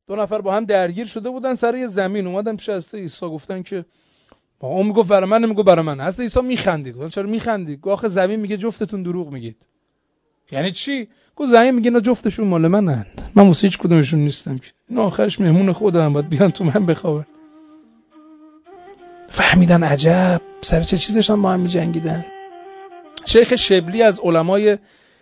2 نفر با هم درگیر شده بودن سر یه زمین. اومدن پیش حضرت عیسی گفتن که اون میگفت برای من، نمیگفت برای من. حضرت عیسی میخندید. گفتن چرا میخندید؟ گفت آخه زمین میگه جفتتون دروغ میگید. یعنی چی؟ گفت زمین میگه نه جفتشون مال منن، من واسه هیچ کدومشون نیستم که، نه آخرش مهمون خودم، باید بیان تو من بخوابن. فهمیدن عجب سر چه چیزشان با هم میجنگیدن. شیخ شبلی از علمای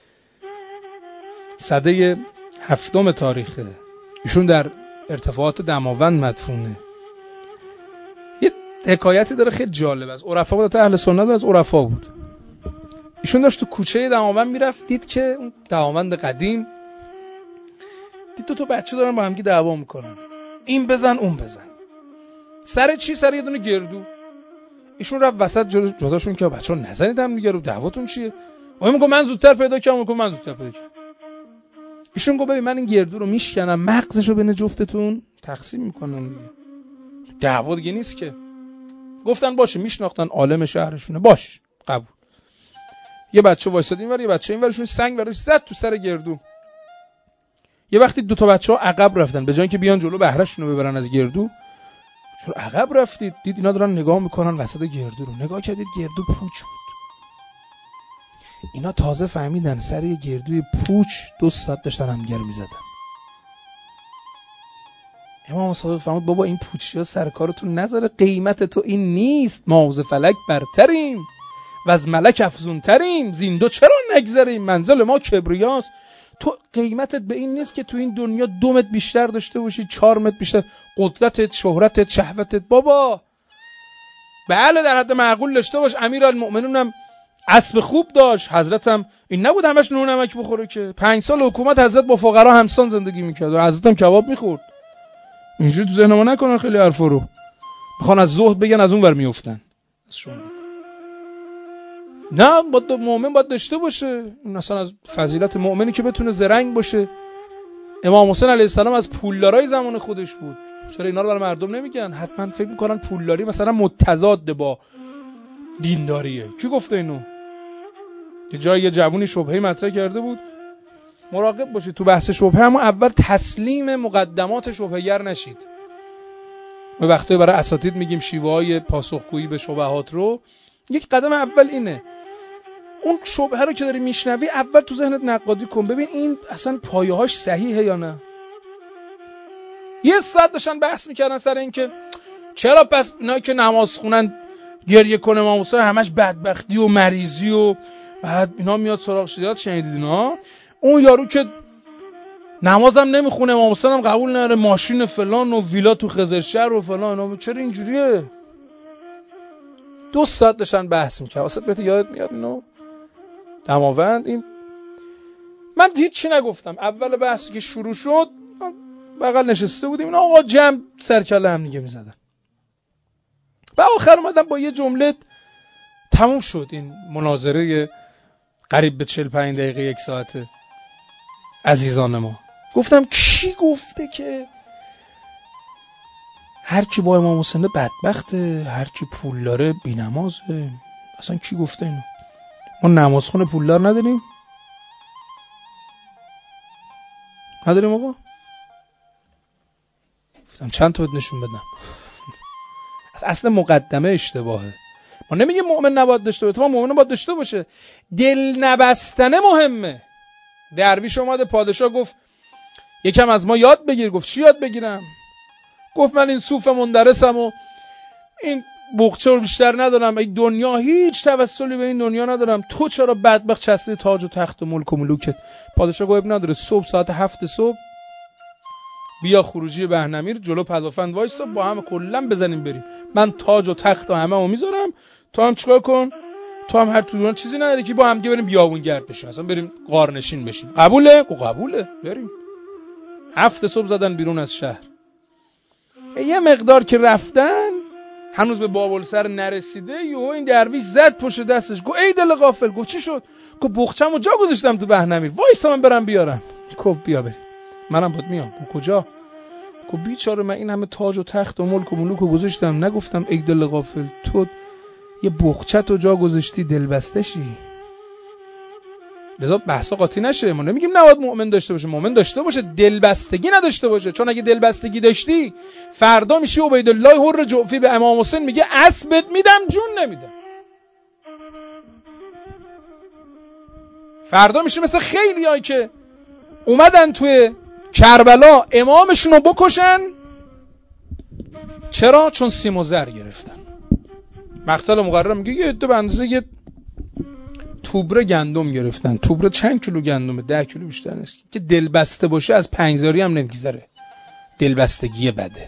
سده 7 تاریخه، ایشون در ارتفاعات دماوند مدفونه. یه حکایتی داره خیلی جالب، از عرفا بود، اهل سنت از عرفا بود. ایشون داشت تو کوچه دماوند میرفت، دید که اون دماوند قدیم، دید 2 بچه دارن با همگی دعوا میکنن، این بزن اون بزن. سر چی؟ سر یه دونه گردو. ایشون رفت وسط جداشون که بچه‌ها نزنید هم دیگه رو، دعواتون چیه؟ اون میگه من زودتر پیدا کردم، من زودتر پیدا کردم. ایشون گفت ببین من این گردو رو میشکنم، مغزشو بین جفتتون تقسیم میکنم دیگه، دعوا دیگه نیست که. گفتن باشه، میشناختن عالم شهرشونه، باش قبول. یه بچه وایساد اینور، یه بچه اینورشون سنگ براش زد تو سر گردو. یه وقتی 2 بچه‌ها عقب رفتن، به جای اینکه بیان جلو بهرهشون رو ببرن از گردو، چرا عقب رفتید؟ دید اینا دارن نگاه میکنن وسط گردو رو، نگاه کردید گردو پوچ بود. اینا تازه فهمیدن سر یه گردوی پوچ 2 ساعت داشتن همدیگه رو میزدن. امام صادق فرمود بابا این پوچیا سر کارتون نذاره، قیمت تو این نیست، ما از فلک برتریم و از ملک افزونتریم، زیندو چرا نگذریم، منزل ما کبریاست. تو قیمتت به این نیست که تو این دنیا 2 متر بیشتر داشته باشی، 4 متر بیشتر، قدرتت، شهرتت، شهوتت. بابا بله در حد معقول داشته باش. امیرالمؤمنین هم اسب خوب داشت، حضرتم این نبود همش نون نمک بخوره که. 5 سال حکومت حضرت با فقرا همسان زندگی میکرد و حضرت هم کباب میخورد. اینجوری تو ذهن ما نکنن خیلی حرفا رو، میخوان از زهد بگن از اون ور میافتن. نه، باید مؤمن باید داشته باشه. این اصلا از فضیلت مؤمنی که بتونه زرنگ باشه. امام حسین علیه السلام از پولدارای زمان خودش بود. چرا اینا رو برای مردم نمیگن؟ حتما فکر میکنن پولداری مثلا متضاد با دینداریه. کی گفته اینو؟ یه جایی یه جوونی شبهه مطرح کرده بود. مراقب باشید تو بحث شبهه همون اول تسلیم مقدمات شبهه‌گر نشید. ما وقتی برای اساتید میگیم شیوه‌های پاسخگویی به شبهات رو، یک قدم اول اینه. اون شبهه رو که داری میشنوی اول تو ذهنت نقادی کن، ببین این اصلا پایه‌هاش صحیحه یا نه. یه ساعت داشتن بحث میکردن سر این که چرا پس اینا که نماز خونن گریه کنه امام حسین همش بدبختی و مریضی و بعد اینا میاد سراغ شدیات. شنیدید اینا؟ اون یارو که نمازم نمیخونه امام حسین هم قبول نداره، ماشین فلان و ویلا تو خزرشهر و فلان، اینا چرا اینجوریه؟ 2 ساعت داشتن بحث میکردن. واسه بهت یادت میاد اینو؟ دماوند این من هیچی نگفتم. اول بحثی که شروع شد بغل نشسته بودیم، اینا آقا جمع سرکله هم دیگه میزدن. و آخر اومدم با یه جمله تموم شد این مناظره قریب به 45 دقیقه 1 ساعته. عزیزان ما، گفتم کی گفته که هر کی با امام حسین بدبخته، هر کی پول داره بی‌نمازه؟ اصلا کی گفته اینو؟ ما نمازخونه پولدار نداریم؟ نداریم آقا؟ گفتم چند تا نشون بدم. اصلا مقدمه اشتباهه. ما نمیگیم مؤمن نباید داشته باشه، مؤمن باید داشته باشه. دل نبستنه مهمه. درویش اومده پادشاه گفت یکم از ما یاد بگیر. گفت چی یاد بگیرم؟ گفت من این صوف مندرسم و این بغچه رو بیشتر ندارم، این دنیا هیچ توسلی به این دنیا ندارم، تو چرا بدبخت چسبیدی تاج و تخت و ملک و ملوکت؟ پادشاه گفت نداره، صبح ساعت 7 صبح بیا خروجی بهنمیر جلو پدافند وایسا، با هم کلا بزنیم بریم. من تاج و تخت و همه‌مو میذارم، تو هم چیکار کن؟ تو هم هر تو چیزی نداری که با هم دیگه بریم بیابونگرد بشیم، اصلا بریم غارنشین بشیم. قبوله؟ قبوله، بریم. 7 صبح زدن بیرون از شهر. یه مقدار که رفتن هنوز به بابلسر نرسیده، یهو این درویش زد پشت دستش، گفت ای دل غافل. گفت چی شد؟ گفت بغچه‌مو جا گذاشتم تو بهنمیر، وایسا من برم بیارم. گفت بیا بریم. منم باید میام. گفت کجا؟ گفت بیچاره من این همه تاج و تخت و ملک و ملوکو گذاشتم، نگفتم ای دل غافل تو یه بغچه تو جا گذاشتی دلبسته شی. لذا بحثا قاطی نشه. ما نمیگیم نباید مؤمن داشته باشه، مؤمن داشته باشه، دلبستگی نداشته باشه. چون اگه دلبستگی داشتی فردا میشی عبیدالله حر جعفی به امام حسین میگه اسبت میدم جون نمیدم. فردا میشه مثل خیلیایی که اومدن توی کربلا امامشون رو بکشن. چرا؟ چون سیم و زر گرفتن. مقتل مقرر میگه یه عده به اندازه یه توبره گندم گرفتن. توبره چند کیلو گندمه؟ 10 کیلو بیشتر نیست. که دلبسته باشه از 5 هم نمیگذره. دلبستگی بده.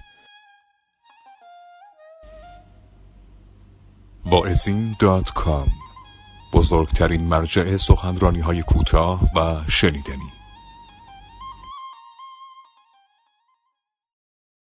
واعظین.com بزرگترین مرجع سخنرانی‌های کوتاه و شنیدنی.